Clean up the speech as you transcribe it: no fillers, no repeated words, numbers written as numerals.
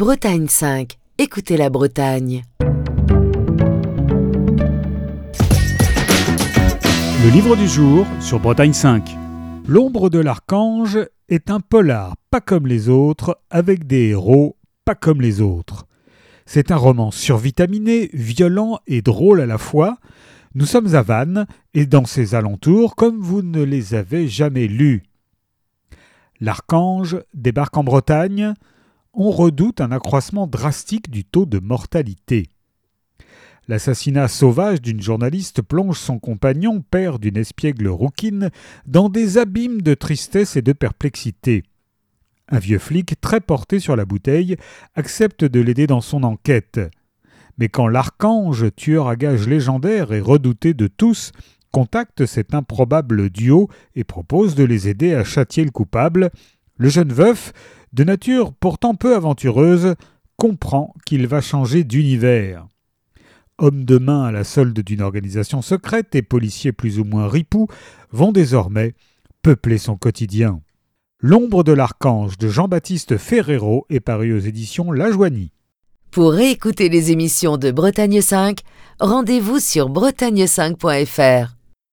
Bretagne 5. Écoutez la Bretagne. Le livre du jour sur Bretagne 5. L'ombre de l'archange est un polar pas comme les autres, avec des héros pas comme les autres. C'est un roman survitaminé, violent et drôle à la fois. Nous sommes à Vannes et dans ses alentours comme vous ne les avez jamais lus. L'archange débarque en Bretagne. On redoute un accroissement drastique du taux de mortalité. L'assassinat sauvage d'une journaliste plonge son compagnon, père d'une espiègle rouquine, dans des abîmes de tristesse et de perplexité. Un vieux flic, très porté sur la bouteille, accepte de l'aider dans son enquête. Mais quand l'archange, tueur à gages légendaire et redouté de tous, contacte cet improbable duo et propose de les aider à châtier le coupable, le jeune veuf, de nature pourtant peu aventureuse, comprend qu'il va changer d'univers. Homme de main à la solde d'une organisation secrète et policiers plus ou moins ripoux vont désormais peupler son quotidien. L'ombre de l'archange de Jean-Baptiste Ferrero est paru aux éditions La Joigny. Pour réécouter les émissions de Bretagne 5, rendez-vous sur bretagne5.fr.